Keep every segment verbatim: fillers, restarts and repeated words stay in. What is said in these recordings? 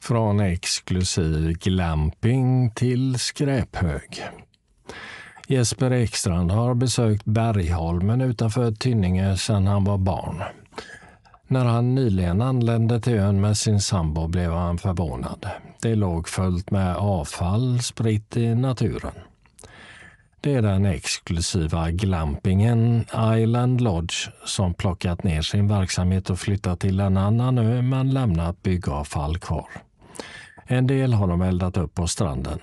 Från exklusiv glamping till skräphög. Jesper Ekstrand har besökt Bergholmen utanför Tynninge sedan han var barn. När han nyligen anlände till ön med sin sambo blev han förvånad. Det låg fullt med avfall spritt i naturen. Det är den exklusiva glampingen Island Lodge som plockat ner sin verksamhet och flyttat till en annan ö men lämnat byggavfall kvar. En del har de eldat upp på stranden.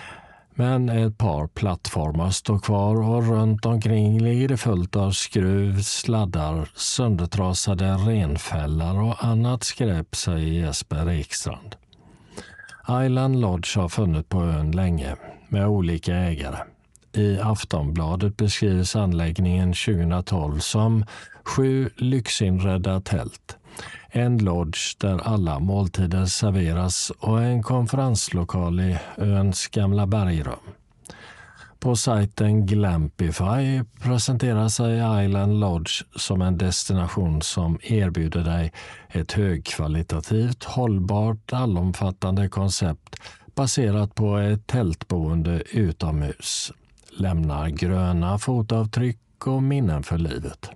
Men ett par plattformar står kvar och runt omkring ligger det fullt av skruv, sladdar, söndertrasade renfällar och annat skräp, säger Jesper Ekstrand. Island Lodge har funnits på ön länge med olika ägare. I Aftonbladet beskrivs anläggningen tjugohundratolv som sju lyxinredda tält, en lodge där alla måltider serveras och en konferenslokal i öns gamla bergrum. På sajten Glampify presenterar sig Island Lodge som en destination som erbjuder dig ett högkvalitativt, hållbart, allomfattande koncept baserat på ett tältboende utomhus. Lämnar gröna fotavtryck och minnen för livet.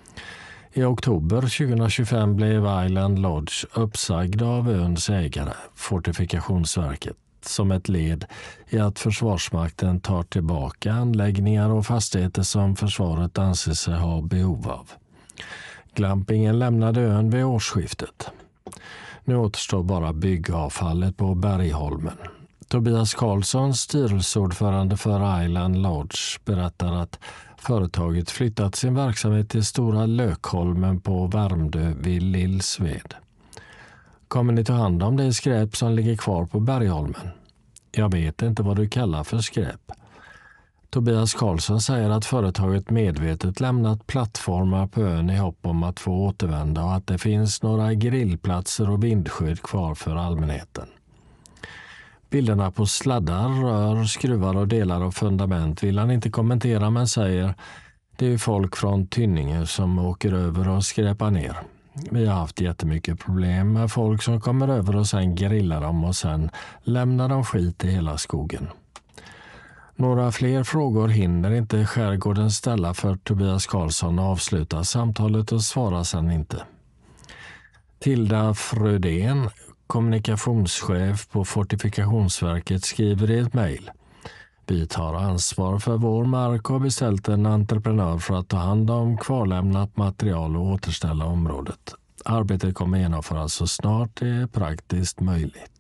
I oktober tjugohundratjugofem blev Island Lodge uppsagd av öns ägare, Fortifikationsverket, som ett led i att Försvarsmakten tar tillbaka anläggningar och fastigheter som försvaret anser sig ha behov av. Glampingen lämnade ön vid årsskiftet. Nu återstår bara byggavfallet på Bergholmen. Tobias Karlsson, styrelseordförande för Island Lodge, berättar att företaget flyttat sin verksamhet till Stora Lökholmen på Värmdö vid Lillsved. Kommer ni ta hand om det skräp som ligger kvar på Bergholmen? Jag vet inte vad du kallar för skräp. Tobias Karlsson säger att företaget medvetet lämnat plattformar på ön i hopp om att få återvända och att det finns några grillplatser och vindskydd kvar för allmänheten. Bilderna på sladdar, rör, skruvar och delar av fundament vill han inte kommentera, men säger det är folk från Tynninge som åker över och skräpar ner. Vi har haft jättemycket problem med folk som kommer över och sen grillar dem och sen lämnar de skit i hela skogen. Några fler frågor hinner inte skärgården ställa för Tobias Karlsson avslutar samtalet och svarar sen inte. Tilda Frödén, kommunikationschef på Fortifikationsverket, skriver i ett mejl. Vi tar ansvar för vår mark och beställt en entreprenör för att ta hand om kvarlämnat material och återställa området. Arbetet kommer genomföras så snart det är praktiskt möjligt.